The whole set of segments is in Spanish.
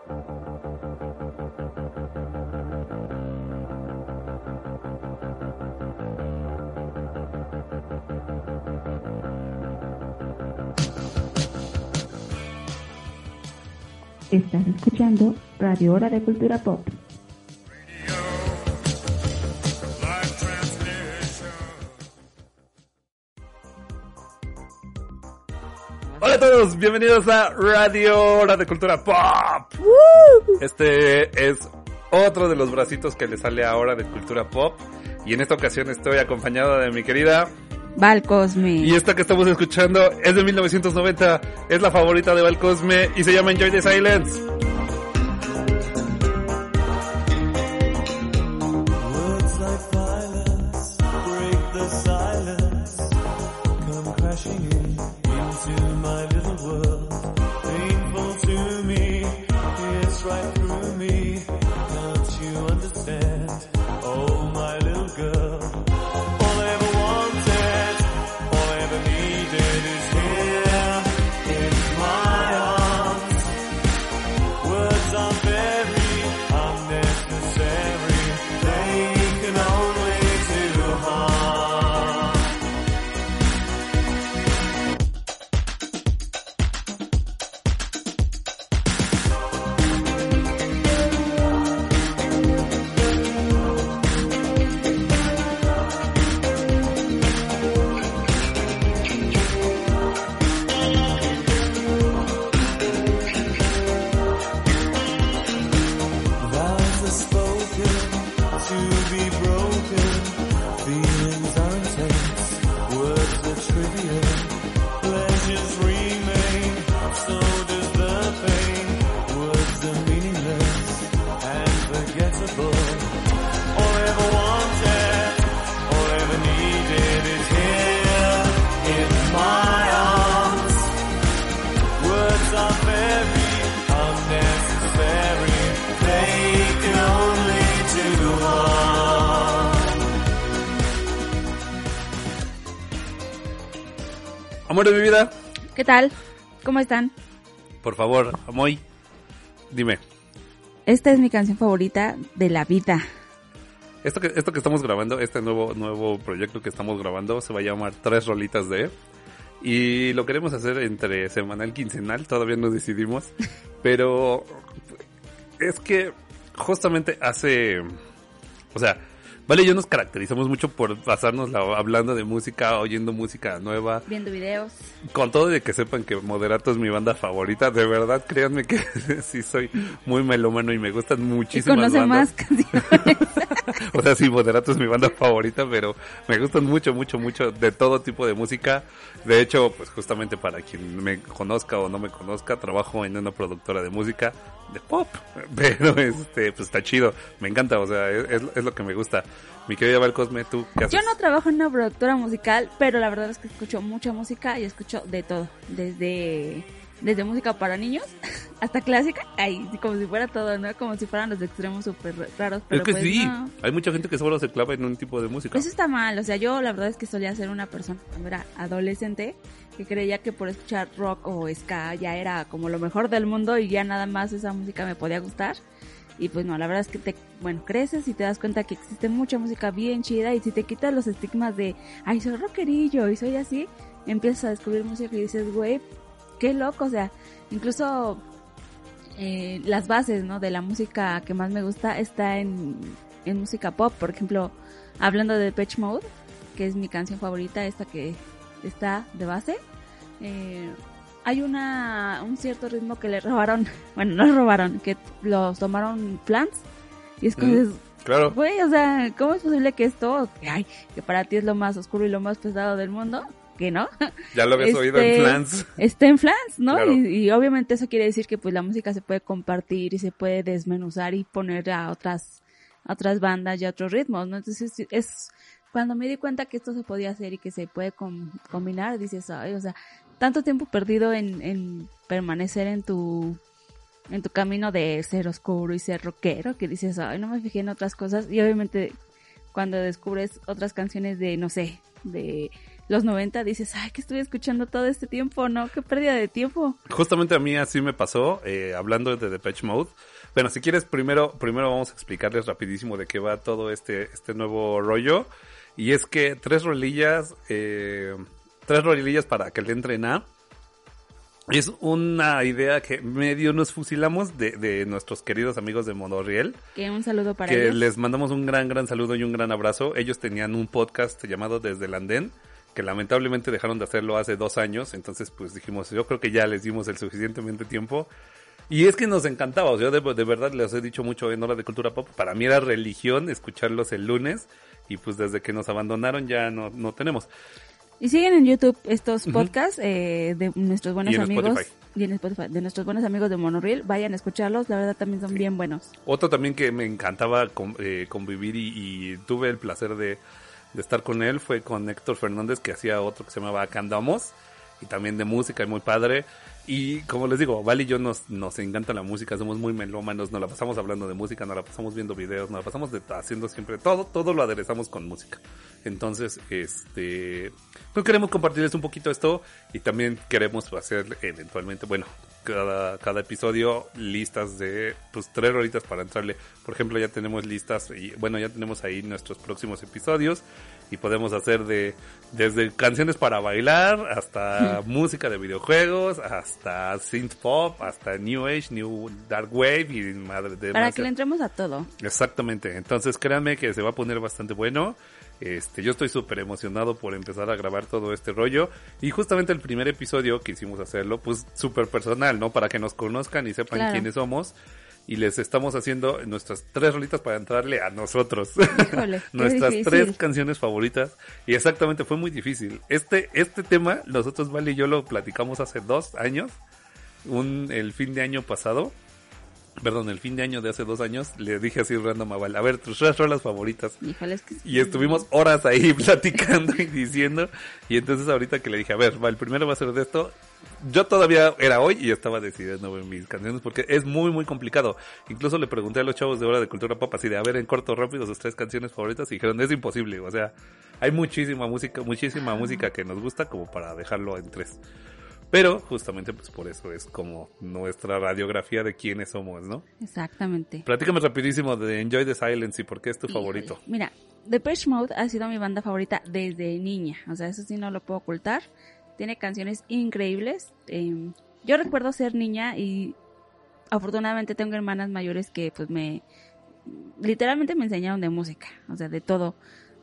Estás escuchando Radio Hora de Cultura Pop. Hola a todos, bienvenidos a Radio Hora de Cultura Pop. Este es otro de los bracitos que le sale a Hora de Cultura Pop. Y en esta ocasión estoy acompañado de mi querida Val Cosme. Y esta que estamos escuchando es de 1990, es la favorita de Val Cosme y se llama Enjoy the Silence. Amor de mi vida. ¿Qué tal? ¿Cómo están? Por favor, Amoy, dime. Esta es mi canción favorita de la vida. Esto que estamos grabando, este nuevo proyecto que estamos grabando se va a llamar 3 rolitas de... Y lo queremos hacer entre semanal, quincenal, todavía no decidimos. Pero es que justamente hace... O sea, Vale y yo nos caracterizamos mucho por pasarnos hablando de música, oyendo música nueva. Viendo videos. Con todo de que sepan que Moderato es mi banda favorita. De verdad, créanme que sí soy muy melómano y me gustan muchísimas bandas. Más canciones. O sea, sí, Moderato es mi banda favorita, pero me gustan mucho de todo tipo de música. De hecho, pues justamente para quien me conozca o no me conozca, trabajo en una productora de música de pop, pero pues está chido, me encanta, o sea, es lo que me gusta. Mi querida Val Cosme, ¿tú qué haces? Yo no trabajo en una productora musical, pero la verdad es que escucho mucha música y escucho de todo, desde música para niños hasta clásica, ahí como si fuera todo, ¿no? Como si fueran los extremos súper raros, pero es que pues sí, no. Hay mucha gente que solo se clava en un tipo de música. Eso está mal, o sea, yo la verdad es que solía ser una persona cuando era adolescente que creía que por escuchar rock o ska ya era como lo mejor del mundo y ya nada más esa música me podía gustar. Y pues no, la verdad es que creces y te das cuenta que existe mucha música bien chida, y si te quitas los estigmas de, ay, soy rockerillo y soy así, empiezas a descubrir música y dices, güey, qué loco, o sea, incluso las bases, ¿no?, de la música que más me gusta está en música pop. Por ejemplo, hablando de Depeche Mode, que es mi canción favorita, esta que está de base, hay un cierto ritmo que le robaron, bueno, no robaron, que los tomaron Plants, y es como, claro, güey, o sea, ¿cómo es posible que esto, que para ti es lo más oscuro y lo más pesado del mundo, que no? Ya lo habías oído en Plants. Está en Plants, ¿no? Claro. Y obviamente eso quiere decir que pues la música se puede compartir y se puede desmenuzar y poner a otras bandas y a otros ritmos, ¿no? Entonces es cuando me di cuenta que esto se podía hacer y que se puede combinar, dices, ay, o sea, tanto tiempo perdido en permanecer en tu camino de ser oscuro y ser rockero, que dices, ay, no me fijé en otras cosas. Y obviamente cuando descubres otras canciones de, no sé, de los 90, dices, ay, que estuve escuchando todo este tiempo, ¿no? Qué pérdida de tiempo. Justamente a mí así me pasó, hablando de Depeche Mode. Bueno, si quieres, primero vamos a explicarles rapidísimo de qué va todo este nuevo rollo. Y es que tres rolillas para que le entren a... Es una idea que medio nos fusilamos de nuestros queridos amigos de Monorriel. Que un saludo para que ellos. Les mandamos un gran saludo y un gran abrazo. Ellos tenían un podcast llamado Desde el Andén, que lamentablemente dejaron de hacerlo hace 2 años. Entonces pues dijimos, yo creo que ya les dimos el suficientemente tiempo. Y es que nos encantaba, yo de verdad les he dicho mucho en Hora de Cultura Pop, para mí era religión escucharlos el lunes. Y pues desde que nos abandonaron ya no tenemos. Y siguen en YouTube estos podcasts de nuestros buenos amigos. Spotify. Y en Spotify, de nuestros buenos amigos de Monorriel. Vayan a escucharlos, la verdad también son bien buenos. Otro también que me encantaba convivir y tuve el placer de estar con él fue con Héctor Fernández, que hacía otro que se llamaba Acá Andamos, y también de música, y muy padre. Y como les digo, Val y yo nos encanta la música, somos muy melómanos, nos la pasamos hablando de música, nos la pasamos viendo videos, nos la pasamos haciendo siempre todo lo aderezamos con música. Entonces, pues queremos compartirles un poquito esto y también queremos hacer eventualmente, bueno, cada episodio listas de pues 3 horitas para entrarle. Por ejemplo, ya tenemos listas y bueno, ya tenemos ahí nuestros próximos episodios y podemos hacer desde canciones para bailar hasta música de videojuegos, hasta synth pop, hasta new age, new dark wave y madre de para que le entremos a todo. Exactamente. Entonces, créanme que se va a poner bastante bueno. Yo estoy súper emocionado por empezar a grabar todo este rollo. Y justamente el primer episodio quisimos hacerlo, pues súper personal, ¿no? Para que nos conozcan y sepan quiénes somos. Y les estamos haciendo nuestras 3 rolitas para entrarle a nosotros. Híjole, nuestras 3 canciones favoritas. Y exactamente, fue muy difícil. Este tema, nosotros, Vale y yo lo platicamos hace 2 años. El fin de año pasado. Perdón, el fin de año de hace 2 años, le dije así random a Val, a ver, tus 3 rolas favoritas. Híjole, es que... Y estuvimos horas ahí platicando y diciendo, y entonces ahorita que le dije, a ver, Val, primero va a ser de esto, yo todavía era hoy y estaba decidiendo mis canciones porque es muy complicado. Incluso le pregunté a los chavos de Hora de Cultura Pop así de, a ver, en corto, rápido, sus 3 canciones favoritas, y dijeron, es imposible, o sea, hay muchísima música que nos gusta como para dejarlo en 3. Pero justamente pues por eso es como nuestra radiografía de quiénes somos, ¿no? Exactamente. Platícame rapidísimo de Enjoy the Silence y por qué es tu favorito. Mira, Depeche Mode ha sido mi banda favorita desde niña, o sea, eso sí no lo puedo ocultar. Tiene canciones increíbles. Yo recuerdo ser niña y afortunadamente tengo hermanas mayores que pues literalmente me enseñaron de música, o sea, de todo,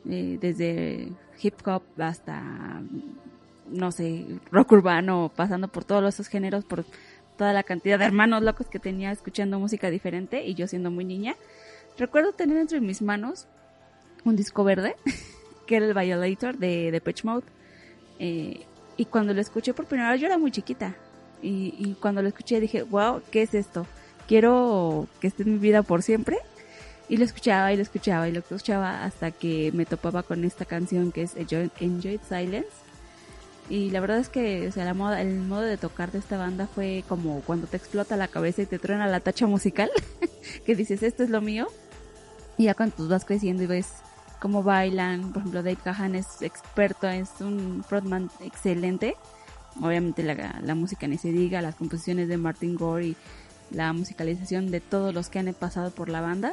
desde hip hop hasta... no sé, rock urbano, pasando por todos esos géneros, por toda la cantidad de hermanos locos que tenía escuchando música diferente y yo siendo muy niña. Recuerdo tener entre mis manos un disco verde, que era el Violator de Depeche Mode, y cuando lo escuché por primera vez, yo era muy chiquita, y cuando lo escuché dije, wow, ¿qué es esto? Quiero que esté en mi vida por siempre. Y lo escuchaba hasta que me topaba con esta canción que es Enjoy Silence. Y la verdad es que, o sea, el modo de tocar de esta banda fue como cuando te explota la cabeza y te truena la tacha musical, que dices, esto es lo mío. Y ya cuando vas creciendo y ves cómo bailan, por ejemplo, Dave Gahan es experto, es un frontman excelente. Obviamente la música ni se diga, las composiciones de Martin Gore y la musicalización de todos los que han pasado por la banda.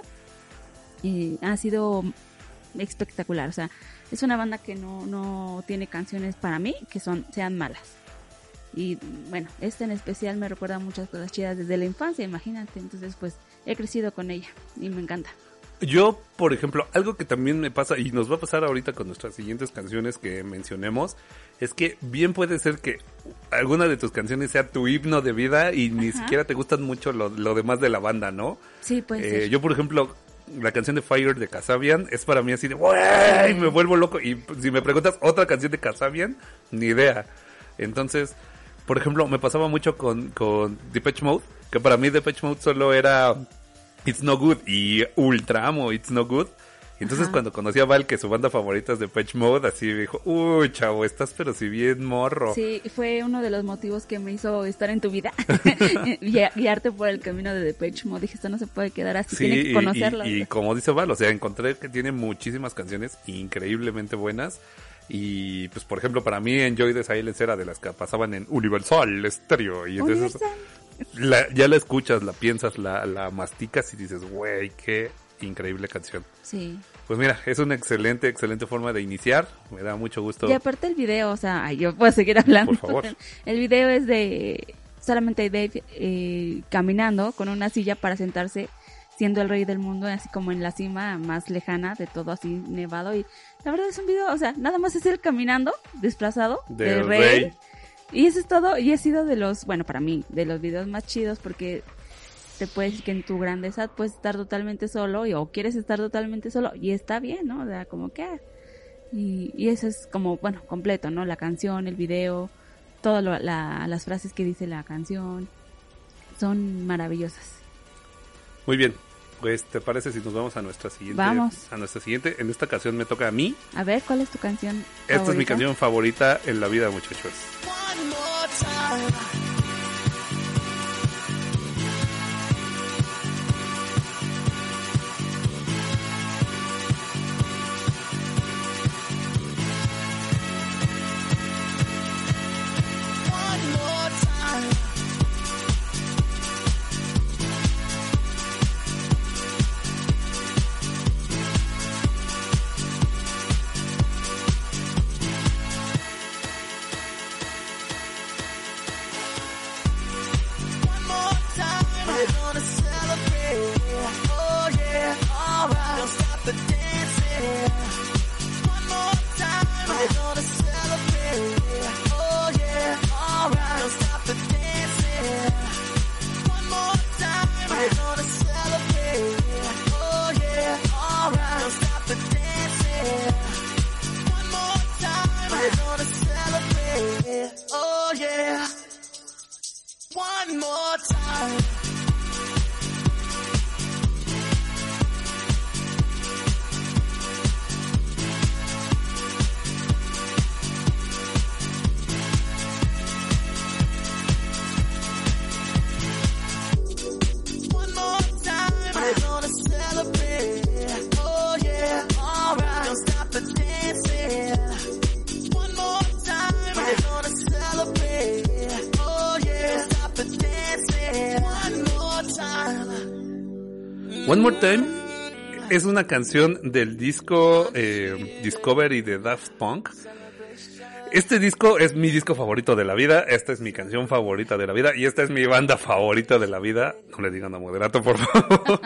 Ha sido espectacular, o sea, es una banda que no tiene canciones para mí que sean malas. Y bueno, esta en especial me recuerda muchas cosas chidas desde la infancia, imagínate. Entonces pues he crecido con ella y me encanta. Yo, por ejemplo, algo que también me pasa y nos va a pasar ahorita con nuestras siguientes canciones que mencionemos, es que bien puede ser que alguna de tus canciones sea tu himno de vida y ni siquiera te gustan mucho lo demás de la banda, ¿no? Sí, puede ser. Yo, por ejemplo, la canción de Fire de Kasabian es para mí así de ¡wey! Me vuelvo loco. Y si me preguntas otra canción de Kasabian, ni idea. Entonces, por ejemplo, me pasaba mucho con Depeche Mode, que para mí Depeche Mode solo era It's No Good y ultra amo It's No Good. Y entonces cuando conocí a Val, que su banda favorita es Depeche Mode, así me dijo, uy, chavo, estás pero si bien morro. Sí, fue uno de los motivos que me hizo estar en tu vida, guiarte por el camino de Depeche Mode. Dije, esto no se puede quedar así, tiene que conocerlo. Y como dice Val, o sea, encontré que tiene muchísimas canciones increíblemente buenas. Y pues por ejemplo para mí Enjoy the Silence era de las que pasaban en Universal Stereo. Y entonces ya la escuchas, la piensas, la masticas y dices, güey, qué increíble canción. Sí. Pues mira, es una excelente forma de iniciar. Me da mucho gusto. Y aparte el video, o sea, yo puedo seguir hablando. Por favor. El video es de solamente Dave caminando con una silla para sentarse, siendo el rey del mundo, así como en la cima más lejana de todo, así nevado. Y la verdad es un video, o sea, nada más es él caminando, desplazado del rey. Y eso es todo. Y ha sido de los, bueno, para mí, de los videos más chidos, porque te puedes decir que en tu grandeza puedes estar totalmente solo o quieres estar totalmente solo y está bien, ¿no? O sea, como que y eso es como, bueno, completo, ¿no? La canción, el video, todas las frases que dice la canción son maravillosas. Muy bien. Pues, ¿te parece si nos vamos a nuestra siguiente? Vamos. A nuestra siguiente. En esta ocasión me toca a mí. A ver, ¿cuál es tu canción Esta favorita? es mi canción favorita en la vida, muchachos. One more time. One More Time es una canción del disco Discovery de Daft Punk. Este disco es mi disco favorito de la vida, esta es mi canción favorita de la vida y esta es mi banda favorita de la vida. No le digan a Moderato, por favor.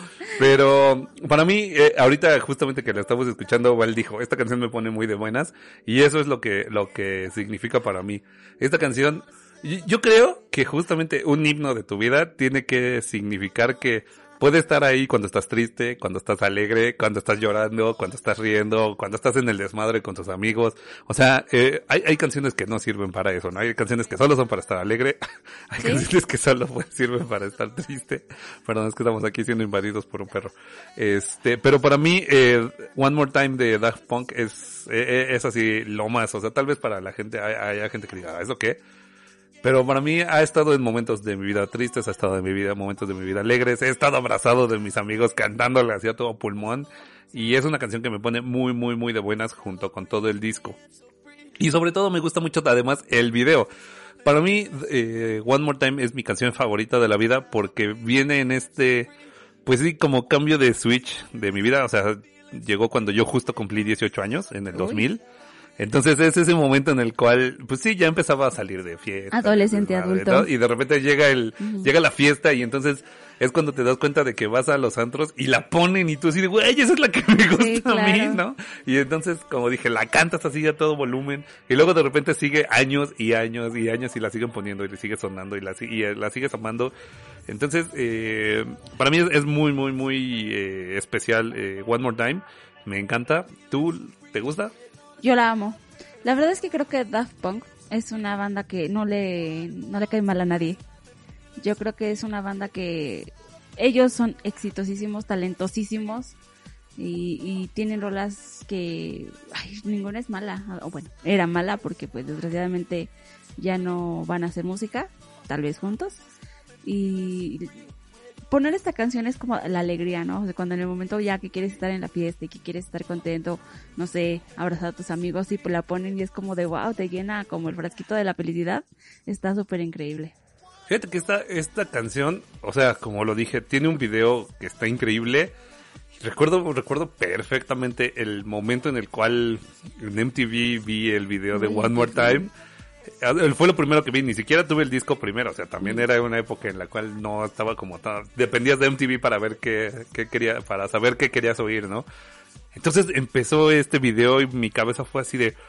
Pero para mí, ahorita justamente que la estamos escuchando, Val dijo, esta canción me pone muy de buenas y eso es lo que significa para mí. Esta canción, yo creo que justamente un himno de tu vida tiene que significar que puede estar ahí cuando estás triste, cuando estás alegre, cuando estás llorando, cuando estás riendo, cuando estás en el desmadre con tus amigos. O sea, hay canciones que no sirven para eso, ¿no? Hay canciones que solo son para estar alegre. Hay canciones que solo sirven para estar triste. Perdón, es que estamos aquí siendo invadidos por un perro. Pero para mí, One More Time de Daft Punk es así lo más. O sea, tal vez para la gente, hay gente que diga, ¿eso qué? Pero para mí ha estado en momentos de mi vida tristes, ha estado en momentos de mi vida alegres, he estado abrazado de mis amigos cantándole hacia todo pulmón y es una canción que me pone muy, muy, muy de buenas junto con todo el disco. Y sobre todo me gusta mucho además el video. Para mí, One More Time es mi canción favorita de la vida porque viene en pues sí, como cambio de switch de mi vida, o sea, llegó cuando yo justo cumplí 18 años, en el 2000. Entonces es ese momento en el cual, pues sí, ya empezaba a salir de fiesta. Adolescente, adulto. ¿no? Y de repente llega la fiesta y entonces es cuando te das cuenta de que vas a los antros y la ponen y tú así de, güey, esa es la que me gusta, sí, claro, a mí, ¿no? Y entonces, como dije, la cantas así a todo volumen y luego de repente sigue años y años y años y la siguen poniendo y le sigue sonando y la sigues amando. Entonces, para mí es muy, muy, muy especial One More Time. Me encanta. ¿Tú te gusta? Yo la amo. La verdad es que creo que Daft Punk es una banda que no le cae mal a nadie. Yo creo que es una banda que ellos son exitosísimos, talentosísimos y tienen rolas que ninguna es mala. O bueno, era mala porque pues desgraciadamente ya no van a hacer música, tal vez juntos. poner esta canción es como la alegría, ¿no? O sea, cuando en el momento ya que quieres estar en la fiesta y que quieres estar contento, no sé, abrazar a tus amigos y pues la ponen y es como de wow, te llena como el frasquito de la felicidad. Está súper increíble. Fíjate que esta canción, o sea, como lo dije, tiene un video que está increíble. Recuerdo perfectamente el momento en el cual en MTV vi el video de One More Time. Fue lo primero que vi, ni siquiera tuve el disco primero, o sea, también era una época en la cual no estaba como tan, dependías de MTV para ver qué quería, para saber qué querías oír, ¿no? Entonces empezó este video y mi cabeza fue así de,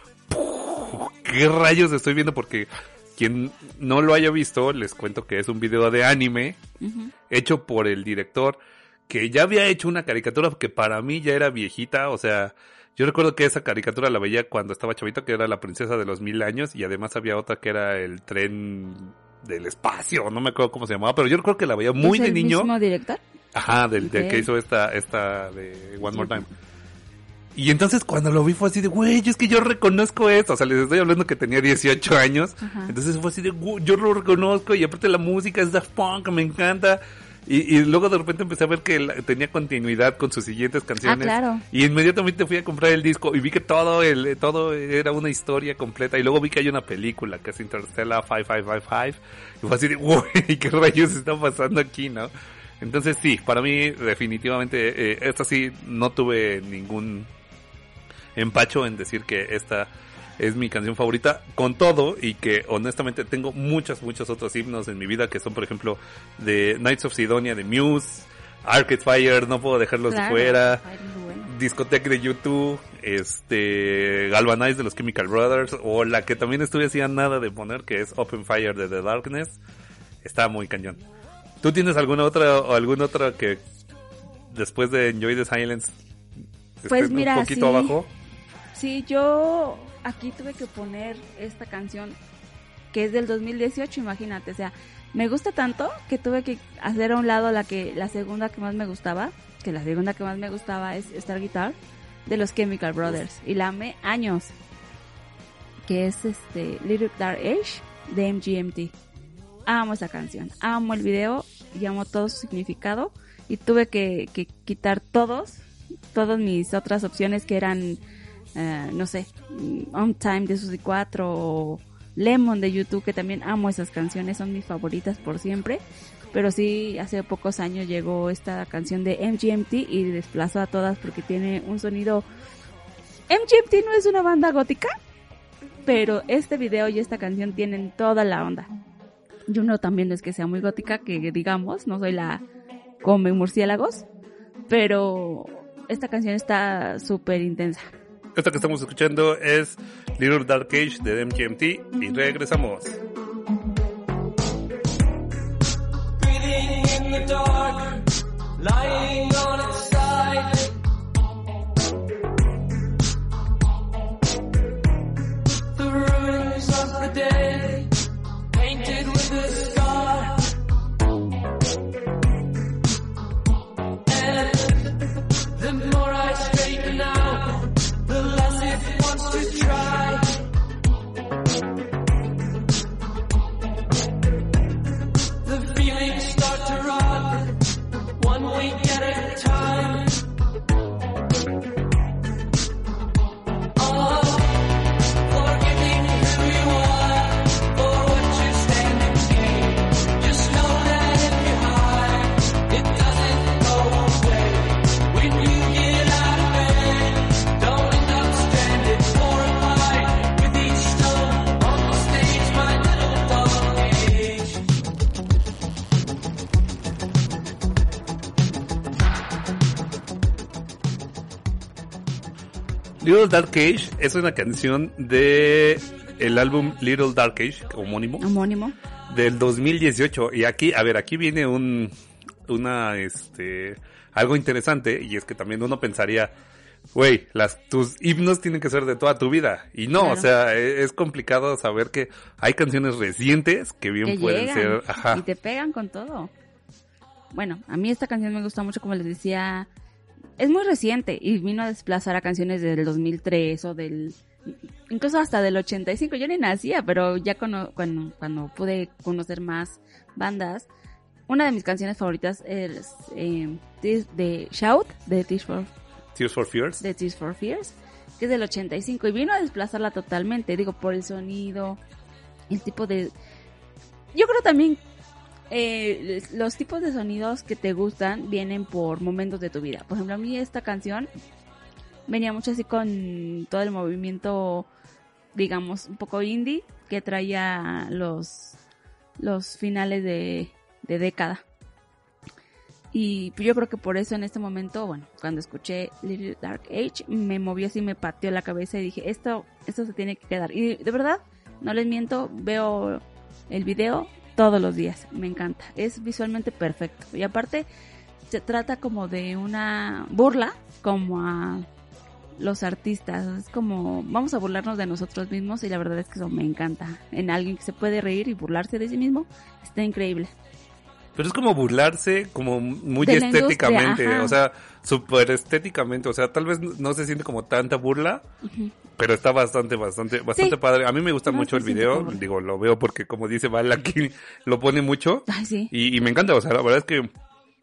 ¿qué rayos estoy viendo? Porque quien no lo haya visto, les cuento que es un video de anime, hecho por el director, que ya había hecho una caricatura que para mí ya era viejita, o sea, yo recuerdo que esa caricatura la veía cuando estaba chavito, que era la princesa de los 1000 años, y además había otra que era el tren del espacio, no me acuerdo cómo se llamaba, pero yo recuerdo que la veía muy de niño. ¿Es el mismo director? Ajá, del que hizo esta de One More Time. Y entonces cuando lo vi fue así de, güey, es que yo reconozco esto, o sea, les estoy hablando que tenía 18 años, entonces fue así de, yo lo reconozco, y aparte la música es Daft Punk, me encanta. Y luego de repente empecé a ver que tenía continuidad con sus siguientes canciones. Ah, claro. Y inmediatamente fui a comprar el disco y vi que todo era una historia completa. Y luego vi que hay una película que es Interstellar 5555. Y fue así de, güey, ¿qué rayos está pasando aquí, no? Entonces sí, para mí definitivamente, esta sí no tuve ningún empacho en decir que esta es mi canción favorita, con todo, y que honestamente tengo muchos otros himnos en mi vida, que son por ejemplo de Knights of Sidonia de Muse, Arcade Fire, no puedo dejarlos de fuera, Discotheque de YouTube, Galvanize de los Chemical Brothers, o la que también estuve así a nada de poner, que es Open Fire de The Darkness. Está muy cañón. ¿Tú tienes alguna otra que después de Enjoy the Silence pues mira, un poquito abajo? Sí, yo aquí tuve que poner esta canción que es del 2018, imagínate, o sea, me gusta tanto que tuve que hacer a un lado la segunda que más me gustaba, que la segunda que más me gustaba es Star Guitar de los Chemical Brothers, y la amé años, que es Little Dark Age de MGMT. Amo esa canción, amo el video y amo todo su significado, y tuve que quitar todas mis otras opciones que eran no sé, On Time de Suzy 4 o Lemon de YouTube, que también amo esas canciones, son mis favoritas por siempre, pero sí, hace pocos años llegó esta canción de MGMT y desplazó a todas porque tiene un sonido. MGMT no es una banda gótica, pero este video y esta canción tienen toda la onda. Yo no también es que sea muy gótica, que digamos, no soy la come murciélagos, pero esta canción está súper intensa. Esta que estamos escuchando es Little Dark Age de MGMT y regresamos. Breathing in the dark, lying on its side. The ruins of the day, painted with a scar. And the more I straighten out, the less it wants to try. The feelings start to run, one week at a time. Oh, forgetting who you are, for what you stand and see. Just know that if you hide, it doesn't go away. When you get out of bed, don't end up stranded, horrified with each stone on the stage, my little dark age. Little Dark Age es una canción de el álbum Little Dark Age, homónimo, del 2018. Y aquí viene algo interesante, y es que también uno pensaría, güey, tus himnos tienen que ser de toda tu vida. Y no, claro. O sea, es complicado saber que hay canciones recientes que bien que pueden llegan, ser, ajá. Y te pegan con todo. Bueno, a mí esta canción me gusta mucho, como les decía, es muy reciente y vino a desplazar a canciones del 2003 o incluso hasta del 85. Yo ni nacía, pero ya cuando pude conocer más bandas, una de mis canciones favoritas es de Shout, de Tears for Fears, que es del 85 y vino a desplazarla totalmente, digo, por el sonido, el tipo de... Yo creo también los tipos de sonidos que te gustan vienen por momentos de tu vida. Por ejemplo, a mí esta canción venía mucho así con todo el movimiento, digamos, un poco indie que traía los finales de década. Y yo creo que por eso en este momento, bueno, cuando escuché Little Dark Age, me movió así, me pateó la cabeza y dije, esto se tiene que quedar. Y de verdad, no les miento, veo el video todos los días, me encanta, es visualmente perfecto. Y aparte, se trata como de una burla, como a los artistas, es como, vamos a burlarnos de nosotros mismos y la verdad es que eso me encanta. En alguien que se puede reír y burlarse de sí mismo, está increíble. Pero es como burlarse como muy de la estéticamente, industria, o sea, súper estéticamente, o sea, tal vez no se siente como tanta burla, pero está bastante Sí. padre. A mí me gusta No mucho se el siente video, como burla. digo, lo veo porque como dice Val aquí, lo pone mucho, Ay, sí. y me encanta, o sea, la verdad es que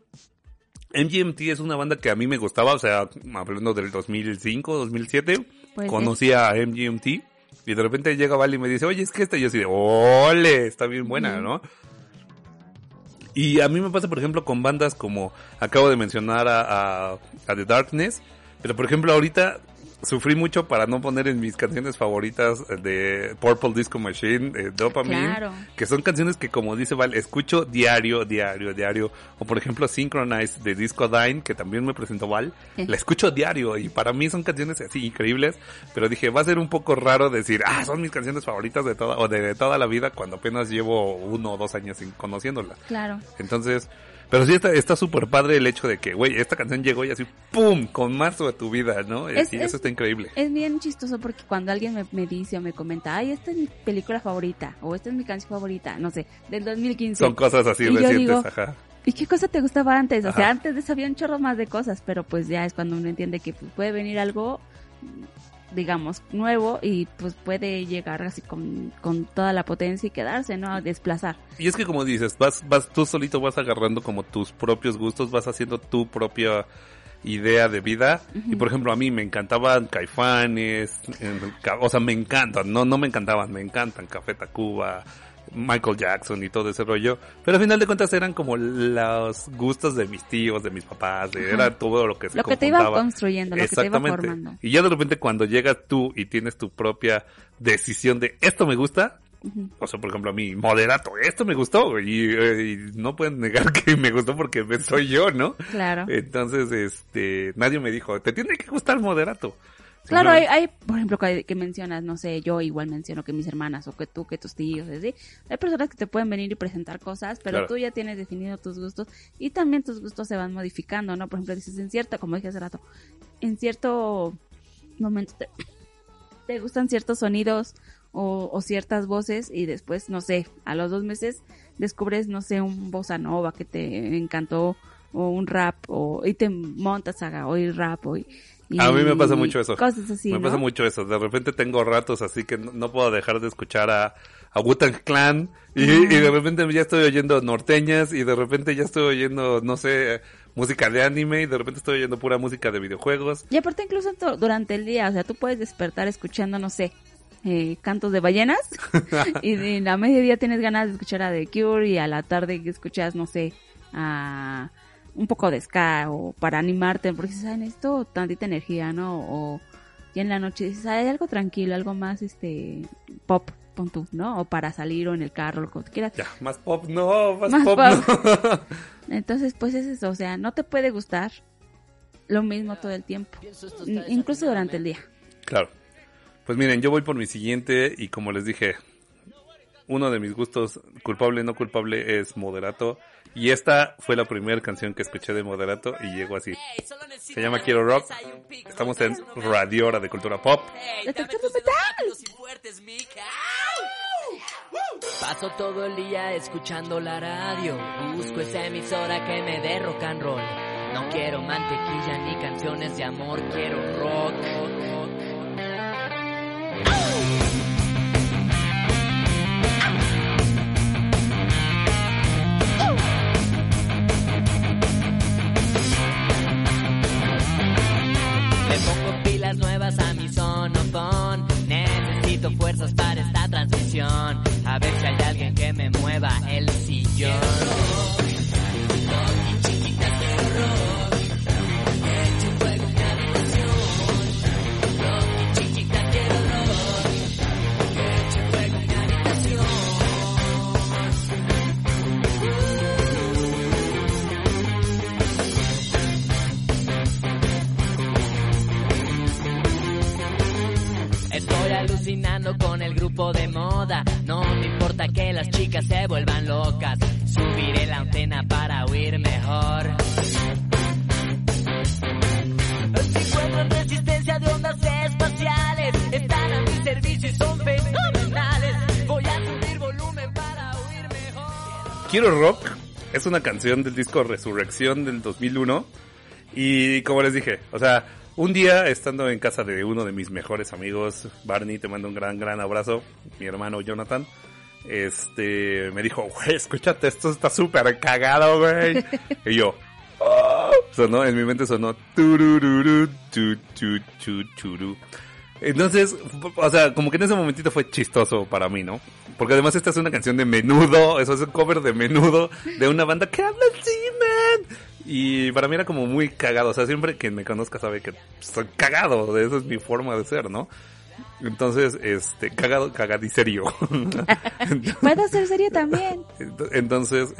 MGMT es una banda que a mí me gustaba, o sea, hablando del 2005, 2007, Puede conocí a MGMT, y de repente llega Val y me dice, oye, es que esta, y yo así de, ¡ole! Está bien buena, ¿no? Y a mí me pasa, por ejemplo, con bandas como acabo de mencionar a The Darkness, pero por ejemplo ahorita sufrí mucho para no poner en mis canciones favoritas de Purple Disco Machine, Dopamine, Claro. que son canciones que, como dice Val, escucho diario, o por ejemplo Synchronize de Disco Dine, que también me presentó Val, la escucho diario y para mí son canciones así increíbles, pero dije, va a ser un poco raro decir, son mis canciones favoritas de toda la vida cuando apenas llevo 1 o 2 años conociéndolas. Claro. Entonces, pero sí está súper padre el hecho de que, güey, esta canción llegó y así, ¡pum!, con marzo de tu vida, ¿no? Y eso está increíble. Es bien chistoso porque cuando alguien me dice o me comenta, ay, esta es mi película favorita, o esta es mi canción favorita, no sé, del 2015. Son cosas así Y yo recientes, digo, ajá. ¿y qué cosa te gustaba antes? O Ajá. sea, antes de eso había un chorro más de cosas, pero pues ya es cuando uno entiende que pues, puede venir algo, digamos, nuevo y pues puede llegar así con toda la potencia y quedarse, ¿no? A desplazar. Y es que como dices, vas tú solito vas agarrando como tus propios gustos, vas haciendo tu propia idea de vida. Y por ejemplo, a mí me encantaban Caifanes, o sea, me encantan, no me encantaban, me encantan Café Tacuba, Michael Jackson y todo ese rollo, pero al final de cuentas eran como los gustos de mis tíos, de mis papás, era todo lo que se Lo que te iba conjuntaba. construyendo, lo que te iba formando. Y ya de repente cuando llegas tú y tienes tu propia decisión de esto me gusta, o sea, por ejemplo, a mí, Moderato, esto me gustó, y no pueden negar que me gustó porque soy yo, ¿no? Claro. Entonces, nadie me dijo, te tiene que gustar Moderato. Claro, hay, por ejemplo, que mencionas, no sé, yo igual menciono que mis hermanas o que tú, que tus tíos, ¿sí? Hay personas que te pueden venir y presentar cosas, pero Claro. tú ya tienes definido tus gustos y también tus gustos se van modificando, ¿no? Por ejemplo, dices, como dije hace rato, en cierto momento te gustan ciertos sonidos o ciertas voces y después, no sé, a los 2 meses descubres, no sé, un bossa nova que te encantó o un rap y te montas a oír rap A mí me pasa mucho eso. Cosas así, Me ¿no? pasa mucho eso. De repente tengo ratos así que no puedo dejar de escuchar a Wu-Tang Clan y de repente ya estoy oyendo norteñas y de repente ya estoy oyendo, no sé, música de anime y de repente estoy oyendo pura música de videojuegos. Y aparte incluso durante el día, o sea, tú puedes despertar escuchando, no sé, cantos de ballenas y a mediodía tienes ganas de escuchar a The Cure y a la tarde escuchas, no sé, a un poco de ska o para animarte porque dices, necesito tantita energía, ¿no? O ya en la noche dices, hay algo tranquilo, algo más pop, pon tú, ¿no? O para salir o en el carro, lo que quieras. Ya, más pop no, más Más pop pop. no. Entonces, pues es eso, o sea, no te puede gustar lo mismo todo el tiempo, incluso durante el día. Claro. Pues miren, yo voy por mi siguiente y como les dije, uno de mis gustos, culpable no culpable, es Moderato. Y esta fue la primera canción que escuché de Moderato y llegó así. Se llama Quiero Rock. Estamos en Radio Hora de Cultura Pop. ¡Detector de metal! Paso todo el día escuchando la radio. Busco esa emisora que me dé rock and roll. No quiero mantequilla ni canciones de amor, quiero rock. alucinando con el grupo de moda. No me importa que las chicas se vuelvan locas. Subiré la antena para oír mejor. Si encuentran resistencia de ondas espaciales, están a mi servicio y son fenomenales. Voy a subir volumen para oír mejor. Quiero Rock es una canción del disco Resurrección del 2001. Y como les dije, o sea, un día estando en casa de uno de mis mejores amigos, Barney, te mando un gran abrazo, mi hermano Jonathan, me dijo, güey, escúchate, esto está súper cagado, güey. Y yo, sonó, en mi mente sonó, turururu, tu, tu, tu, churu. Entonces, o sea, como que en ese momentito fue chistoso para mí, ¿no? Porque además esta es una canción de Menudo, eso es un cover de Menudo, de una banda que habla así, man. Y para mí era como muy cagado, o sea, siempre quien me conozca sabe que soy cagado, esa es mi forma de ser, ¿no? Entonces, cagado, cagadiserio. Puedo ser serio también. Entonces,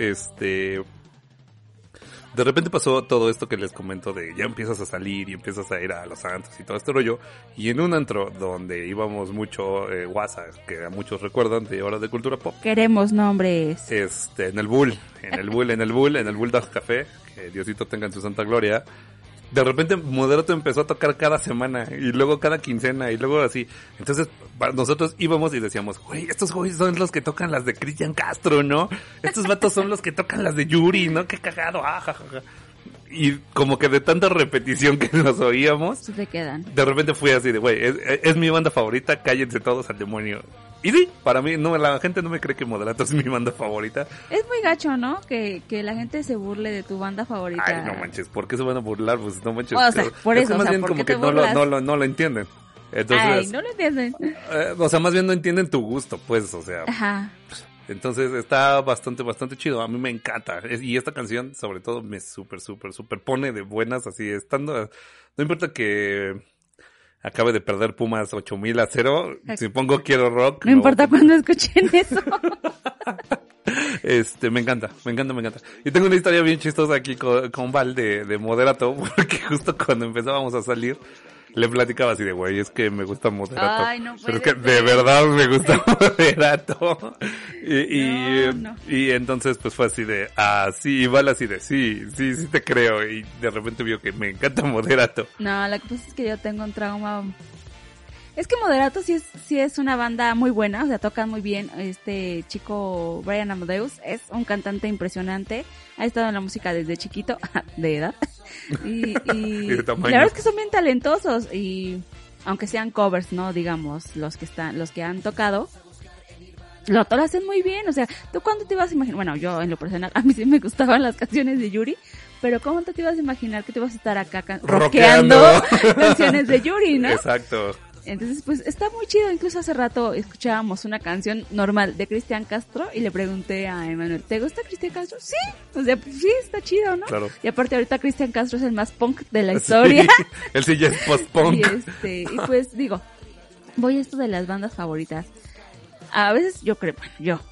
de repente pasó todo esto que les comento de ya empiezas a salir y empiezas a ir a Los Santos y todo este rollo. Y en un antro donde íbamos mucho, Guasa, que a muchos recuerdan de Hora de Cultura Pop. Queremos nombres. En el Bull Dog Café, que Diosito tenga en su santa gloria. De repente Moderato empezó a tocar cada semana y luego cada quincena y luego así. Entonces nosotros íbamos y decíamos, güey, estos güeyes son los que tocan las de Cristian Castro, ¿no? Estos vatos son los que tocan las de Yuri, ¿no? Qué cagado, jajaja. Y como que de tanta repetición que nos oíamos, Se te quedan. de repente fui así de, güey, es mi banda favorita, cállense todos al demonio. Y sí, para mí, no, la gente no me cree que Moderato es mi banda favorita. Es muy gacho, ¿no? Que la gente se burle de tu banda favorita. Ay, no manches, ¿por qué se van a burlar? Pues no manches. O sea, por es eso, que más o sea, bien ¿por como qué que te burlas? no lo entienden. Entonces, Ay, no lo entienden. o sea, más bien no entienden tu gusto, pues, o sea. Ajá. Entonces está bastante chido. A mí me encanta. Y esta canción, sobre todo, me súper pone de buenas, así, estando. No importa que acabe de perder Pumas 8,000-0. Si pongo Quiero Rock. No importa cuando escuchen eso. Me encanta. Y tengo una historia bien chistosa aquí con Val de Moderato, porque justo cuando empezábamos a salir, le platicaba así de, güey, es que me gusta Moderato. Ay, no pero es puede que ser. de verdad me gusta Moderato. No. Y entonces pues fue así de, sí, y Val así de, sí te creo. Y de repente vio que me encanta Moderato. No, lo que pasa es que yo tengo un trauma. Es que Moderato sí es una banda muy buena, o sea, tocan muy bien. Este chico Brian Amadeus es un cantante impresionante. Ha estado en la música desde chiquito, de edad. Y de tamaño. la verdad es que son bien talentosos y aunque sean covers, ¿no? Digamos, los que han tocado, lo hacen muy bien. O sea, ¿tú cuándo te ibas a imaginar? Bueno, yo en lo personal, a mí sí me gustaban las canciones de Yuri, pero ¿cómo te ibas a imaginar que te ibas a estar acá rockeando canciones de Yuri, ¿no? Exacto. Entonces, pues, está muy chido. Incluso hace rato escuchábamos una canción normal de Cristian Castro y le pregunté a Emanuel, ¿te gusta Cristian Castro? Sí. O sea, pues, sí, está chido, ¿no? Claro. Y aparte ahorita Cristian Castro es el más punk de la historia. Sí, él sí ya es post-punk. Y pues, digo, voy a esto de las bandas favoritas. A veces yo creo,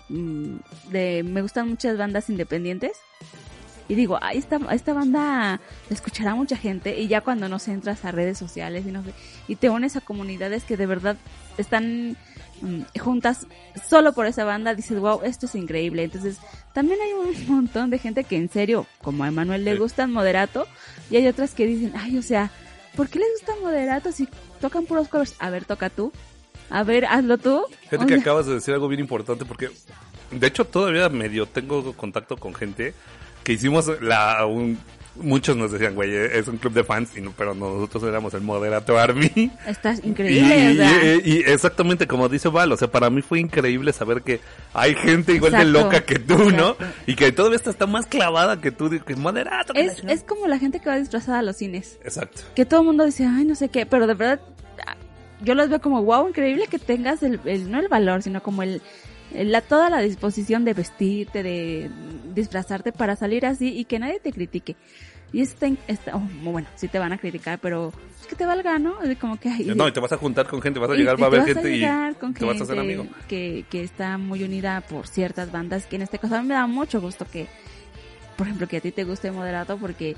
me gustan muchas bandas independientes. Y digo, esta banda la escuchará mucha gente. Y ya cuando nos entras a redes sociales y te unes a comunidades que de verdad están juntas solo por esa banda, dices, wow, esto es increíble. Entonces, también hay un montón de gente que en serio, como a Emanuel le gustan Moderato. Y hay otras que dicen, ay, o sea, ¿por qué les gusta Moderato si tocan puros covers? A ver, toca tú. A ver, hazlo tú. Fíjate que acabas de decir algo bien importante porque, de hecho, todavía medio tengo contacto con gente que hicimos muchos nos decían, güey, es un club de fans, pero nosotros éramos el Moderato Army. Estás increíble, y, o sea. y exactamente como dice Val, o sea, para mí fue increíble saber que hay gente igual de Exacto, loca que tú, ¿no? exacto. Y que todavía está más clavada que tú, que Moderato. que la chingada. Es como la gente que va disfrazada a los cines. Exacto. Que todo el mundo dice, ay, no sé qué, pero de verdad, yo los veo como, wow, increíble que tengas no el valor, sino como toda la disposición de vestirte, de disfrazarte para salir así y que nadie te critique. Y bueno, sí te van a criticar, pero es que te valga, ¿no? Es como que No, y te vas a juntar con gente, vas a llegar, va a haber gente y te vas a hacer amigo. Que está muy unida por ciertas bandas, que en este caso a mí me da mucho gusto que, por ejemplo, que a ti te guste Moderato, porque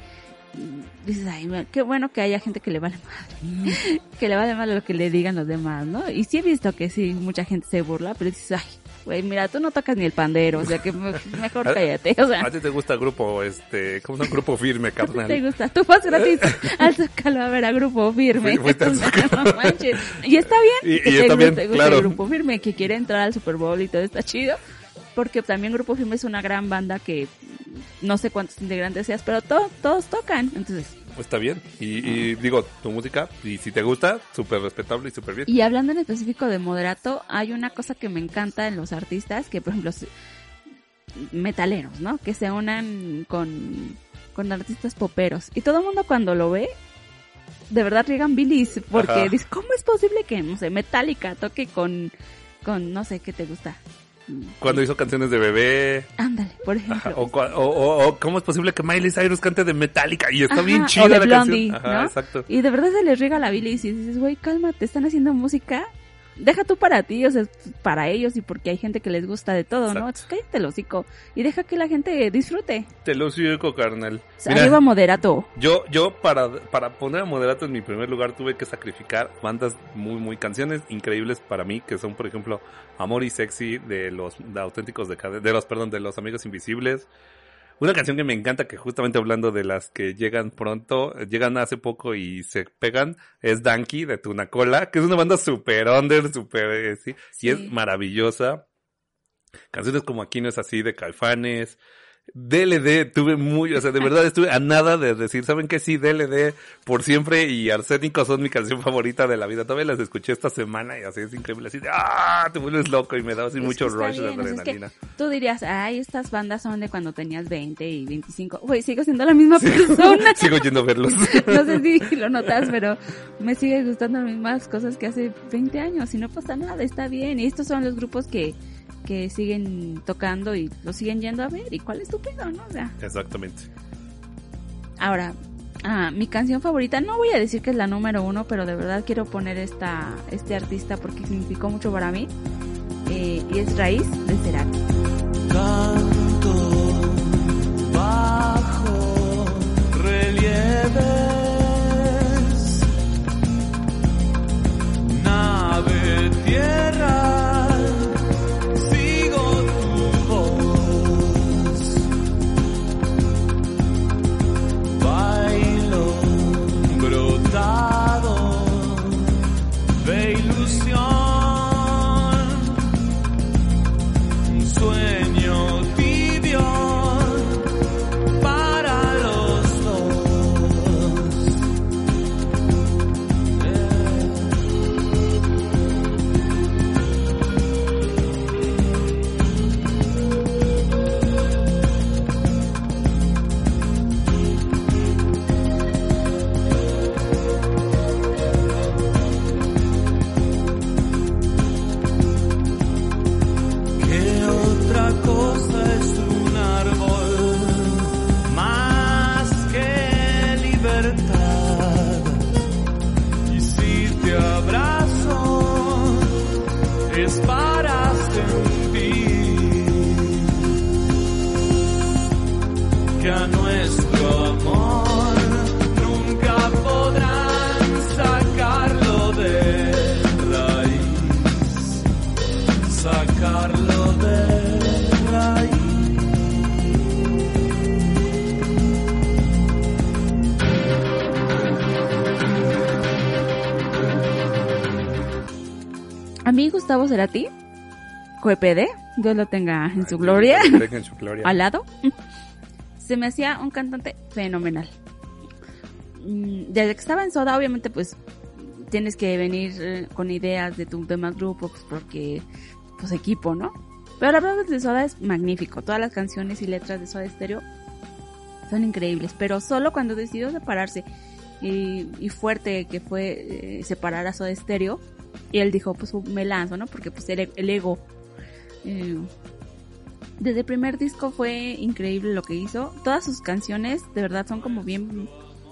dices, ay, qué bueno que haya gente que le vale madre, que le vale madre lo que le digan los demás, ¿no? Y sí he visto que sí, mucha gente se burla, pero dices, ay, güey, mira, tú no tocas ni el pandero, o sea que mejor cállate, o sea. ¿A ti te gusta el grupo, ¿cómo se llama? Grupo Firme, carnal? ¿Te gusta? Tú vas gratis al Zócalo a ver a Grupo Firme. Fuiste al Zócalo. No manches. Y está bien. Y que está bien, te guste claro. el Grupo Firme, que quiere entrar al Super Bowl y todo está chido. Porque también Grupo Firme es una gran banda que no sé cuántos integrantes seas, pero todos tocan. Entonces, Está bien. Y digo, tu música, y si te gusta, súper respetable y súper bien. y hablando en específico de moderato, hay una cosa que me encanta en los artistas, que por ejemplo, metaleros, ¿no? Que se unan con artistas poperos. Y todo el mundo cuando lo ve, de verdad riegan bilis, porque Ajá. dice, ¿cómo es posible que, no sé, Metallica toque con no sé, ¿qué te gusta? Cuando hizo canciones de bebé. Ándale, por ejemplo. Ajá, o cómo es posible que Miley Cyrus cante de Metallica y está Ajá, bien o chida de la Blondie, canción. Ajá, ¿no? exacto. Y de verdad se les riega la bilis y dices, güey, cálmate, están haciendo música, deja tú para ti, o sea, para ellos y porque hay gente que les gusta de todo, ¿no? Exacto. Entonces cállate el hocico y deja que la gente disfrute. Te lo sigo, carnal. O sea, Mira, arriba moderato. yo para poner a Moderato en mi primer lugar tuve que sacrificar bandas muy canciones increíbles para mí, que son por ejemplo Amor y Sexy de los Auténticos de los Amigos Invisibles. Una canción que me encanta, que justamente hablando de las que llegan hace poco y se pegan, es Danky de Tunacola, que es una banda super under, sí, Sí. y es maravillosa. Canciones como Aquí no es así de Caifanes. DLD, de verdad estuve a nada de decir, ¿saben qué? Sí, DLD por siempre y Arsénico son mi canción favorita de la vida. Todavía las escuché esta semana y así es increíble, así de te vuelves loco y me da así Es mucho que está rush de bien, o sea, es que adrenalina. tú dirías, ay, estas bandas son de cuando tenías 20 y 25. Güey, sigo siendo la misma persona. Sigo yendo a verlos. No sé si lo notas, pero me sigue gustando las mismas cosas que hace 20 años y no pasa nada, está bien. Y estos son los grupos que siguen tocando y lo siguen yendo a ver. ¿Y cuál es tu pedo, no? O sea, Exactamente. ahora, mi canción favorita, no voy a decir que es la número 1, pero de verdad quiero poner este artista porque significó mucho para mí. Y es Raíz de Cerati. Canto bajo relieves, nave tierra, sigo tu voz, bailo brotado de ilusión. Sueño tibio para los dos. ¿Qué otra cosa es un árbol más que libertad? Y si te abrazo es para sentir que a nuestro amor nunca podrán sacarlo de raíz. Sacarlo de raíz. A mí Gustavo Cerati, QPD, Dios lo tenga en su gloria, En su gloria. al lado, se me hacía un cantante fenomenal. Desde que estaba en Soda, obviamente, pues tienes que venir con ideas de tu demás grupo, pues porque, pues equipo, ¿no? Pero la verdad de Soda es magnífico. Todas las canciones y letras de Soda Stereo son increíbles, pero solo cuando decidió separarse y fuerte que fue separar a Soda Stereo, y él dijo, pues me lanzo, ¿no? Porque pues el ego. Desde el primer disco fue increíble lo que hizo. Todas sus canciones de verdad son como bien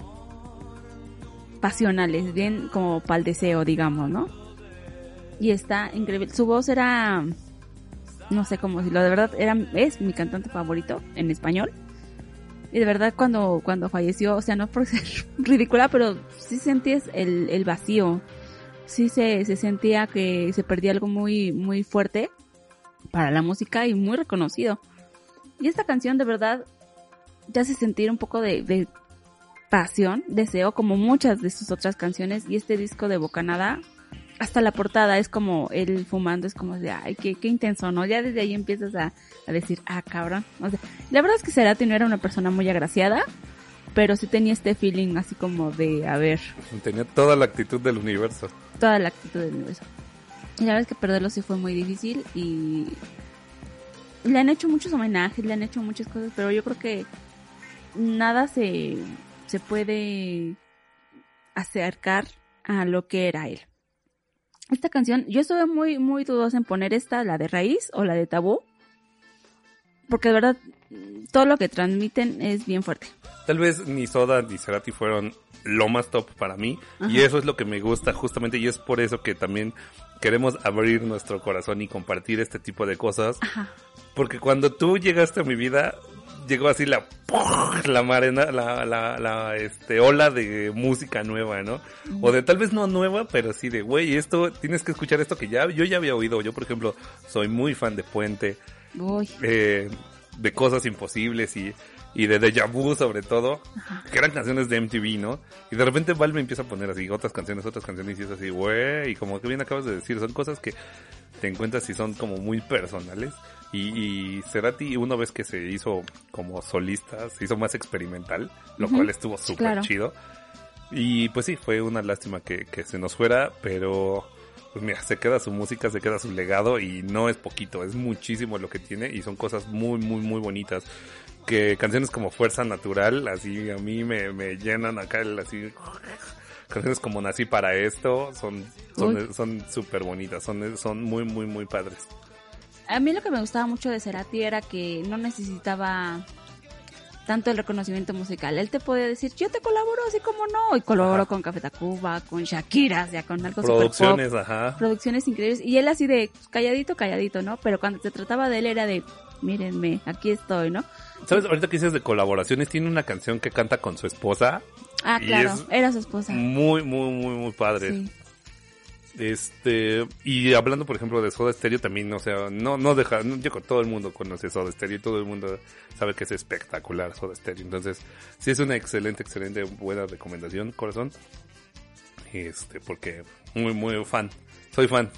pasionales, bien como pa'l deseo, digamos, ¿no? Y está increíble. Su voz era, no sé cómo decirlo, de verdad es mi cantante favorito en español. Y de verdad cuando falleció, o sea, no por ser ridícula, pero sí sentías el vacío. Sí se sentía que se perdía algo muy, muy fuerte para la música y muy reconocido. Y esta canción de verdad te hace sentir un poco de pasión, deseo, como muchas de sus otras canciones. Y este disco de Bocanada, hasta la portada es como él fumando, es como de, ay, qué intenso, ¿no? Ya desde ahí empiezas a decir, cabrón. O sea, la verdad es que Cerati no era una persona muy agraciada, pero sí tenía este feeling así como de, a ver. Tenía toda la actitud del universo. Toda la actitud del universo. Y la verdad es que perderlo sí fue muy difícil y le han hecho muchos homenajes, le han hecho muchas cosas, pero yo creo que nada se puede acercar a lo que era él. Esta canción, yo estuve muy, muy dudosa en poner esta, la de Raíz o la de Tabú, porque de verdad todo lo que transmiten es bien fuerte. Tal vez ni Soda ni Cerati fueron lo más top para mí. Ajá. Y eso es lo que me gusta justamente, y es por eso que también queremos abrir nuestro corazón y compartir este tipo de cosas. Ajá. Porque cuando tú llegaste a mi vida, llegó así la ola de música nueva, ¿no? Uh-huh. O de tal vez no nueva, pero sí de, güey, esto, tienes que escuchar esto que yo ya había oído. Yo, por ejemplo, soy muy fan de Puente, de Cosas Imposibles y de Deja Vu sobre todo, ajá, que eran canciones de MTV, ¿no? Y de repente Val me empieza a poner así otras canciones y es así, güey, y como que bien acabas de decir, son cosas que te encuentras y son como muy personales. Y Cerati, una vez que se hizo como solista, se hizo más experimental, lo uh-huh, cual estuvo súper chido. Y pues sí, fue una lástima que se nos fuera, pero pues mira, se queda su música, se queda su legado y no es poquito, es muchísimo lo que tiene y son cosas muy, muy, muy bonitas. Que canciones como Fuerza Natural, así a mí me llenan acá así. Canciones como Nací para esto son súper bonitas, son muy, muy, muy padres. A mí lo que me gustaba mucho de Cerati era que no necesitaba tanto el reconocimiento musical. Él te podía decir, yo te colaboro así como no, y colaboró con Café Tacuba, con Shakira, o sea, con algo producciones, super pop, ajá, producciones increíbles, y él así de calladito, ¿no? Pero cuando se trataba de él era de, mírenme, aquí estoy, ¿no? ¿Sabes? Ahorita que dices de colaboraciones, tiene una canción que canta con su esposa. Ah, claro, era su esposa. Muy, muy, muy, muy padre. Sí. Y hablando por ejemplo de Soda Stereo también, o sea, todo el mundo conoce Soda Stereo y todo el mundo sabe que es espectacular Soda Stereo, entonces sí es una excelente buena recomendación, corazón, porque muy muy fan, soy fan.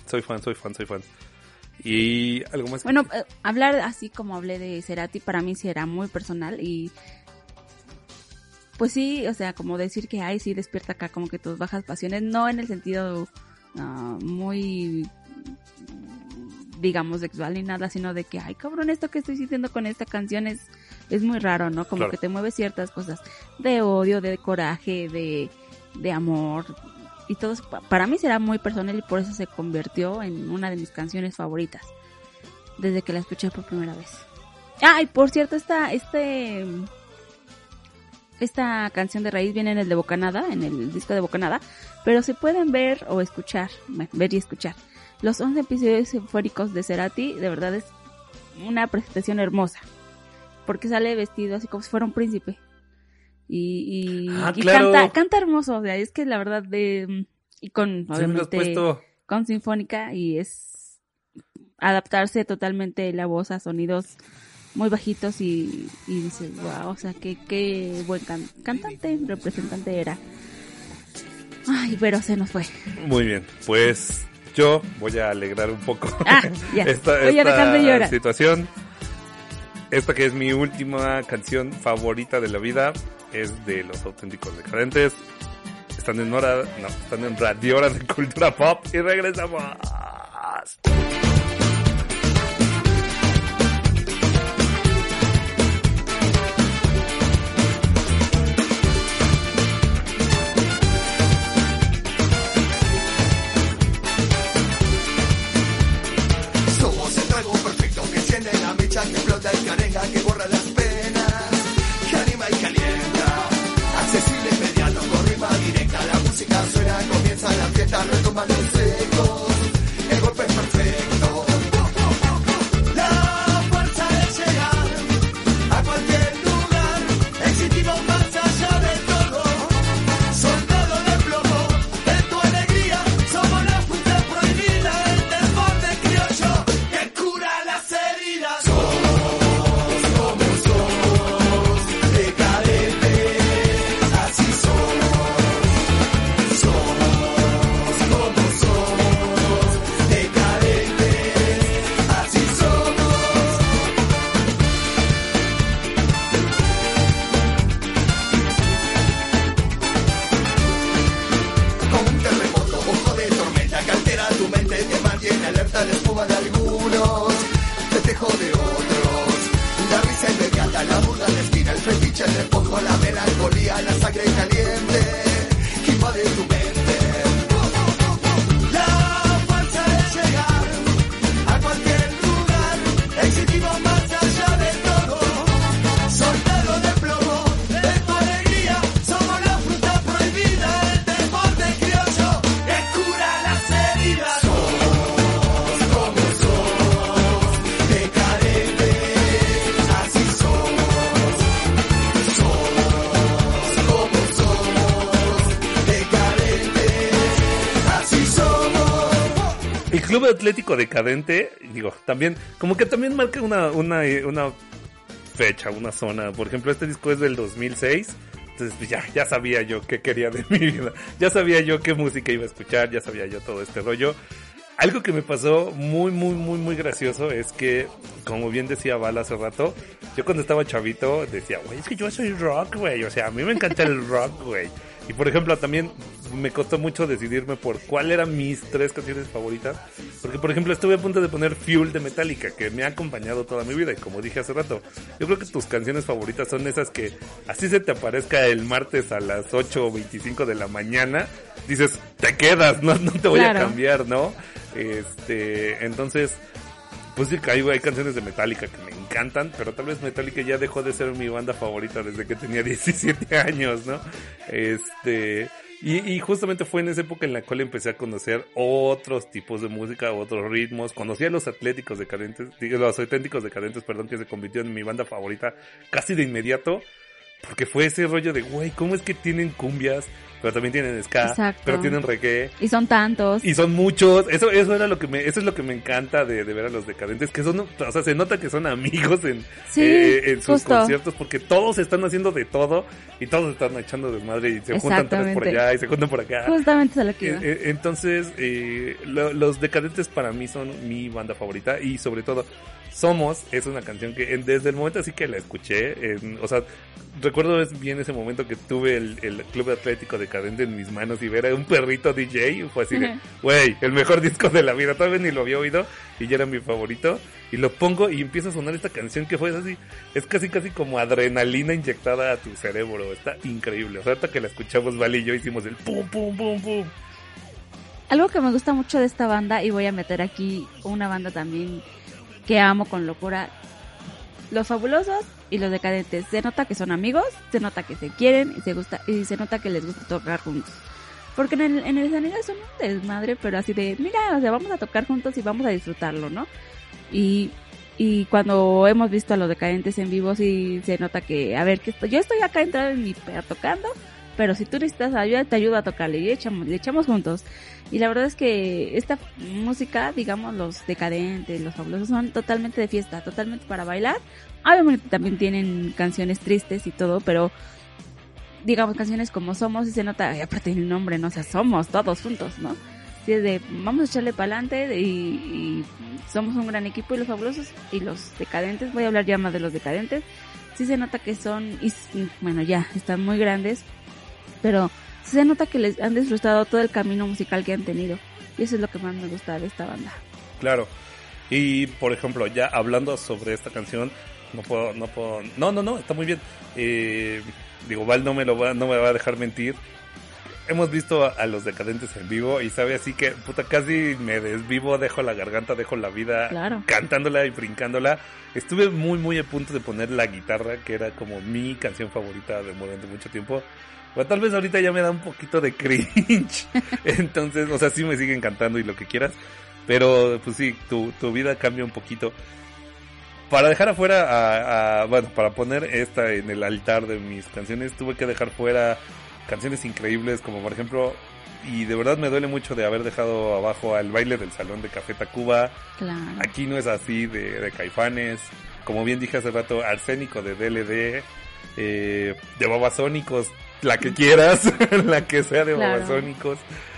Y algo más. Bueno, hablar así como hablé de Cerati para mí sí era muy personal y pues sí, o sea, como decir que ay, sí despierta acá como que tus bajas pasiones, no en el sentido muy, digamos, sexual ni nada, sino de que, ay cabrón, esto que estoy sintiendo con esta canción es muy raro, ¿no? Como claro, que te mueve ciertas cosas de odio, de coraje, de amor y todo eso. Para mí será muy personal y por eso se convirtió en una de mis canciones favoritas desde que la escuché por primera vez. Y por cierto, esta canción de Raíz viene en el de Bocanada, en el disco de Bocanada, pero se pueden ver o escuchar, ver y escuchar. Los 11 episodios sinfónicos de Cerati, de verdad es una presentación hermosa, porque sale vestido así como si fuera un príncipe. Y claro, canta hermoso, o sea, es que la verdad y con, obviamente, con sinfónica, y es adaptarse totalmente la voz a sonidos muy bajitos y dices, wow, o sea, qué buen cantante, representante era. Ay, pero se nos fue. Muy bien, pues yo voy a alegrar un poco ya. esta voy a dejar de llorar. Situación. Esta que es mi última canción favorita de la vida es de Los Auténticos Decadentes. Están en Radio Hora de Cultura Pop y regresamos. Que explota y carenga, que borra las penas, que anima y calienta, accesible, inmediato, con rima directa, la música suena, comienza la fiesta, retumban los secos, el golpe es perfecto, la fuerza de llegar a cualquier lugar, Club Atlético Decadente, digo, también, como que también marca una fecha, una zona. Por ejemplo, este disco es del 2006. Entonces pues ya sabía yo qué quería de mi vida. Ya sabía yo qué música iba a escuchar, ya sabía yo todo este rollo. Algo que me pasó muy gracioso es que, como bien decía Val hace rato, yo cuando estaba chavito decía, güey, es que yo soy rock, güey. O sea, a mí me encanta el rock, güey. Y por ejemplo, también me costó mucho decidirme por cuál eran mis 3 canciones favoritas. Porque, por ejemplo, estuve a punto de poner Fuel de Metallica, que me ha acompañado toda mi vida. Y como dije hace rato, yo creo que tus canciones favoritas son esas que así se te aparezca el martes a las 8:25 de la mañana. Dices, te quedas, no te voy a cambiar, ¿no? Entonces, pues sí, hay canciones de Metallica que me encantan, pero tal vez Metallica ya dejó de ser mi banda favorita desde que tenía 17 años, ¿no? Y justamente fue en esa época en la cual empecé a conocer otros tipos de música, otros ritmos. Conocí a los Auténticos Decadentes, perdón, que se convirtió en mi banda favorita casi de inmediato. Porque fue ese rollo de, güey, ¿cómo es que tienen cumbias? Pero también tienen ska, Exacto. pero tienen reggae. Y son tantos. Y son muchos. Eso es lo que me encanta de ver a los Decadentes, que son, o sea, se nota que son amigos en sus justo. conciertos, porque todos están haciendo de todo y todos están echando desmadre y se juntan 3 por allá y se juntan por acá. Justamente es lo que iba. Entonces, los Decadentes para mí son mi banda favorita y sobre todo Somos es una canción que desde el momento así que la escuché, o sea, recuerdo bien ese momento que tuve el Club Atlético Decadente en mis manos y ver a un perrito DJ, fue así de, güey, el mejor disco de la vida, todavía ni lo había oído y ya era mi favorito, y lo pongo y empieza a sonar esta canción que fue así, es casi como adrenalina inyectada a tu cerebro, está increíble. O sea, ahorita que la escuchamos, Val y yo hicimos el pum, pum, pum, pum. Algo que me gusta mucho de esta banda, y voy a meter aquí una banda también que amo con locura, Los Fabulosos y Los Decadentes. Se nota que son amigos, se nota que se quieren y se nota que les gusta tocar juntos. Porque en el escenario son un desmadre, pero así de, mira, o sea, vamos a tocar juntos y vamos a disfrutarlo, ¿no? Y cuando hemos visto a Los Decadentes en vivo, sí se nota que, a ver, yo estoy acá entrado en mi pea tocando, pero si tú necesitas ayuda, te ayudo a tocarle y le echamos juntos. Y la verdad es que esta música, digamos, Los Decadentes, Los Fabulosos, son totalmente de fiesta, totalmente para bailar. Obviamente también tienen canciones tristes y todo, pero digamos, canciones como Somos, y se nota, y aparte el nombre, ¿no? O sea, somos todos juntos, ¿no? Sí, es de, vamos a echarle para adelante y somos un gran equipo. Y Los Fabulosos y Los Decadentes, voy a hablar ya más de Los Decadentes, sí se nota que son, bueno, ya, están muy grandes, pero sí se nota que les han disfrutado todo el camino musical que han tenido. Y eso es lo que más me gusta de esta banda. Claro. Y, por ejemplo, ya hablando sobre esta canción, no, está muy bien. Digo, Val no me va a dejar mentir. Hemos visto a Los Decadentes en vivo y sabe así que, puta, casi me desvivo, dejo la garganta, dejo la vida, claro, cantándola y brincándola. Estuve muy a punto de poner la guitarra, que era como mi canción favorita durante mucho tiempo. Pero tal vez ahorita ya me da un poquito de cringe. Entonces, o sea, sí me siguen cantando y lo que quieras. Pero, pues sí, tu vida cambia un poquito. Para dejar afuera bueno, para poner esta en el altar de mis canciones, tuve que dejar fuera canciones increíbles como, por ejemplo, y de verdad me duele mucho de haber dejado abajo al Baile del Salón de Café Tacuba. Claro. Aquí no es así, de Caifanes. Como bien dije hace rato, Arsénico de DLD. De Babasónicos, la que quieras, la que sea de claro, Babasónicos.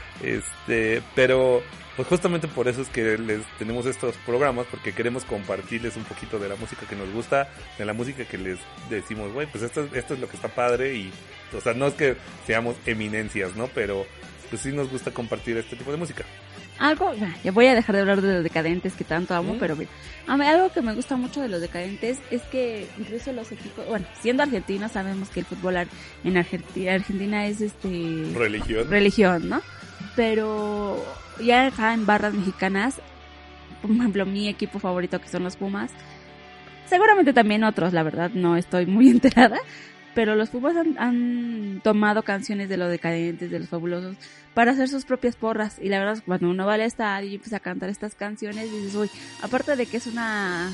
Pero pues justamente por eso es que les tenemos estos programas, porque queremos compartirles un poquito de la música que nos gusta, de la música que les decimos, güey, pues esto es lo que está padre. Y, o sea, no es que seamos eminencias, ¿no? Pero pues sí nos gusta compartir este tipo de música. Ya voy a dejar de hablar de Los Decadentes, que tanto amo, pero mira, algo que me gusta mucho de Los Decadentes es que incluso los equipos, bueno, siendo argentinos, sabemos que el fútbol en Argentina es religión, ¿no? Pero ya acá en barras mexicanas, por ejemplo, mi equipo favorito, que son los Pumas, seguramente también otros, la verdad no estoy muy enterada, pero los Pumas han tomado canciones de Los Decadentes, de Los Fabulosos, para hacer sus propias porras. Y la verdad, cuando uno va al estadio y empieza a cantar estas canciones, dices, uy, aparte de que es una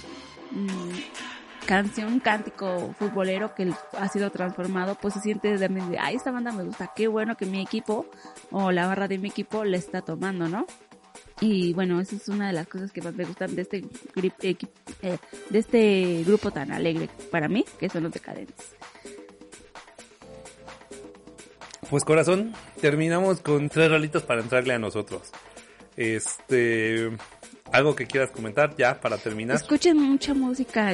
canción, un cántico futbolero que ha sido transformado, pues se siente también de, esta banda me gusta, qué bueno que mi equipo o la barra de mi equipo le está tomando, ¿no? Y bueno, esa es una de las cosas que más me gustan de de este grupo tan alegre para mí, que son los Decadentes. Pues corazón, terminamos con 3 rolitas para entrarle a nosotros. Algo que quieras comentar ya para terminar. Escuchen mucha música,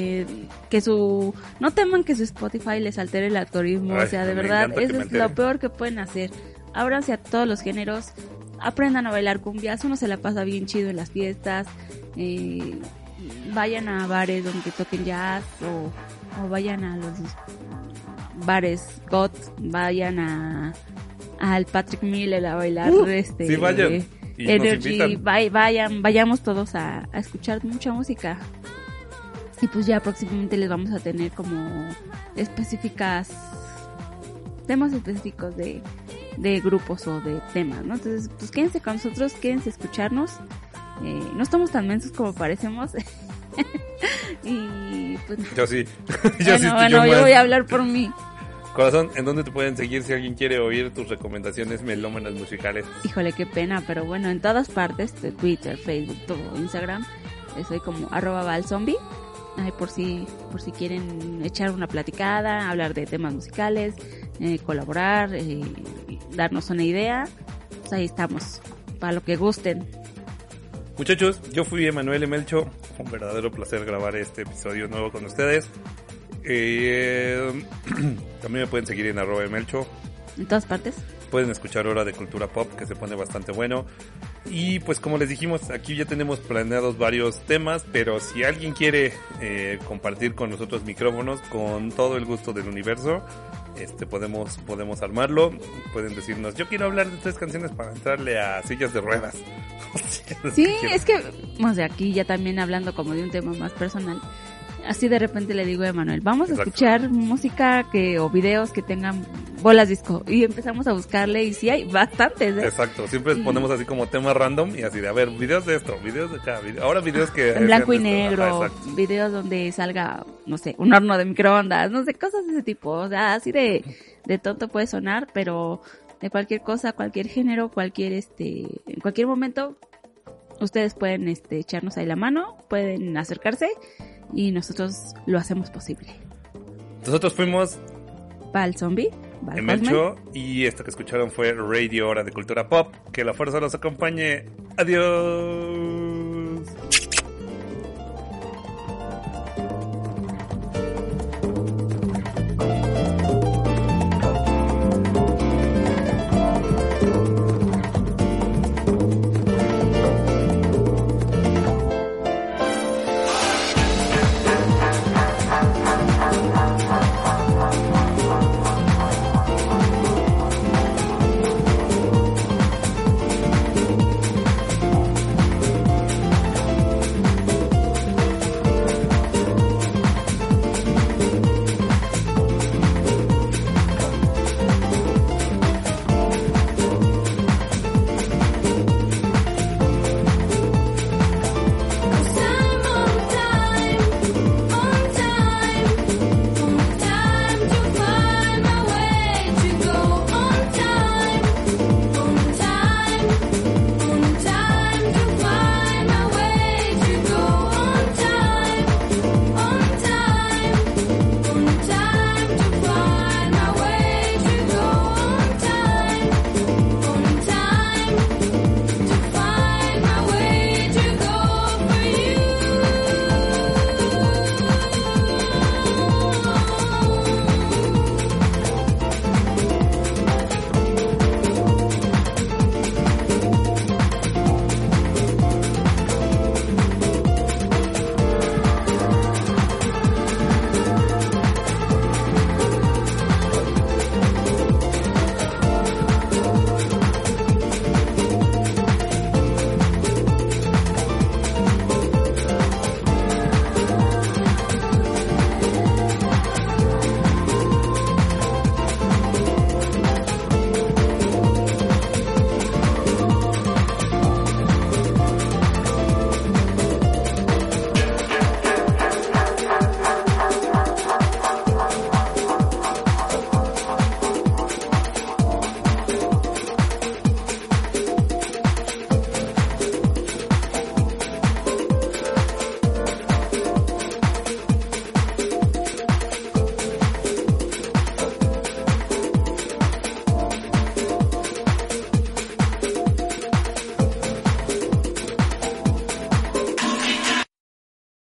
no teman que su Spotify les altere el algoritmo, Ay, o sea, de me verdad, encanta que eso me es altere. lo peor que pueden hacer. Ábranse a todos los géneros, aprendan a bailar cumbias, uno se la pasa bien chido en las fiestas, vayan a bares donde toquen jazz o vayan a los bares goth, vayan al Patrick Miller a bailar sí, vayan. Y nos Energy, invitan. vayamos todos a escuchar mucha música. Y pues ya próximamente les vamos a tener como temas específicos de grupos o de temas, ¿no? Entonces, pues quédense con nosotros, quédense a escucharnos. No estamos tan mensos como parecemos. Y pues Yo sí. yo voy a hablar por mí. Corazón, ¿en dónde te pueden seguir si alguien quiere oír tus recomendaciones melómanas musicales? Híjole, qué pena, pero bueno, en todas partes, de Twitter, Facebook, todo, Instagram, soy como @valzombie. Ay, por si quieren echar una platicada, hablar de temas musicales, colaborar, darnos una idea, pues ahí estamos, para lo que gusten. Muchachos, yo fui Emanuel Emelcho. Fue un verdadero placer grabar este episodio nuevo con ustedes. También me pueden seguir en @Emelcho. En todas partes. Pueden escuchar Hora de Cultura Pop, que se pone bastante bueno. Y pues como les dijimos, aquí ya tenemos planeados varios temas, pero si alguien quiere compartir con nosotros micrófonos, con todo el gusto del universo, podemos armarlo. Pueden decirnos, yo quiero hablar de 3 canciones para entrarle a sillas de ruedas. Sí, es que, o sea, aquí ya también hablando como de un tema más personal, así de repente le digo a Emanuel, vamos a Exacto. escuchar música o videos que tengan bolas disco, y empezamos a buscarle y sí hay bastantes, ¿eh? Exacto, siempre ponemos así como temas random y así de, a ver, videos de esto, videos de acá, ahora videos que... En blanco y sean de esto. negro, Ajá, exacto. videos donde salga, no sé, un horno de microondas, no sé, cosas de ese tipo, o sea, así de tonto puede sonar, pero de cualquier cosa, cualquier género, en cualquier momento, ustedes pueden echarnos ahí la mano, pueden acercarse y nosotros lo hacemos posible. Nosotros fuimos Val Zombie, Val Cosme. Emelcho y esto que escucharon fue Radio Hora de Cultura Pop. Que la fuerza los acompañe. Adiós.